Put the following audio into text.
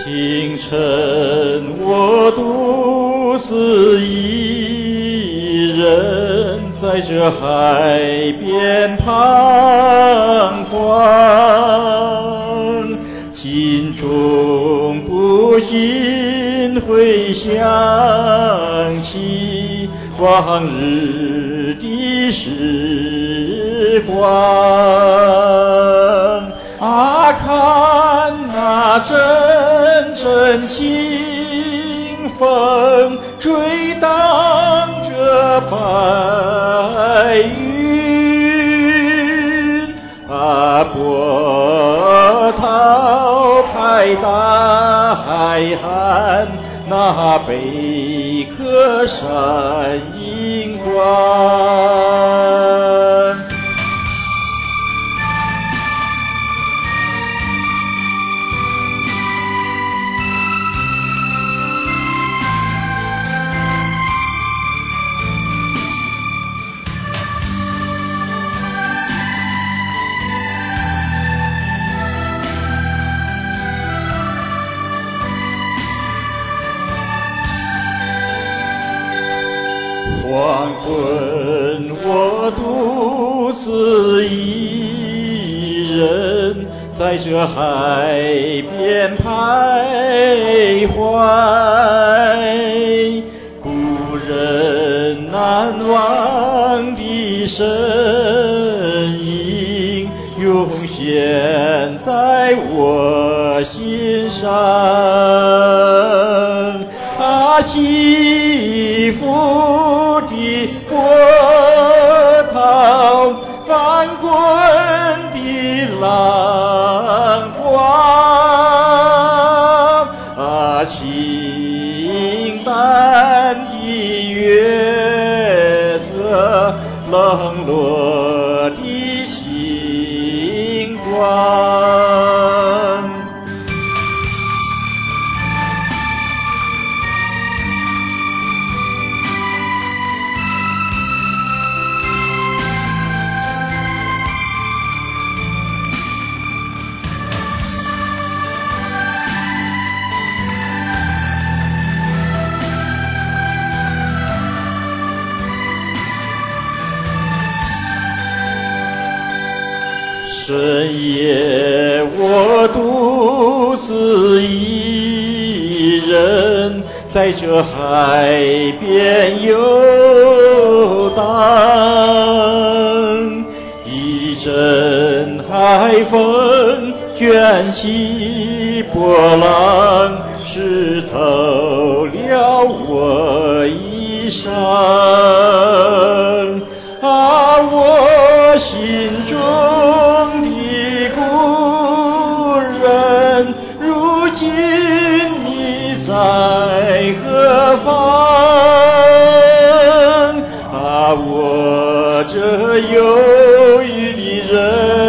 清晨我独自一人在这海边彷徨，心中不禁回想起往日的时光。啊，看那阵阵清风吹荡着白云，啊，波涛拍打海岸，那贝壳闪银光。黄昏我独自一人在这海边徘徊，故人难忘的身影涌现在我心上。啊，起伏的波涛，翻滚的浪花，啊，清淡的月色，冷落的星光。深夜我独自一人在这海边游荡，一阵海风卷起波浪，湿透了我衣裳。啊，我心中的故人，如今你在何方？啊，我这忧郁的人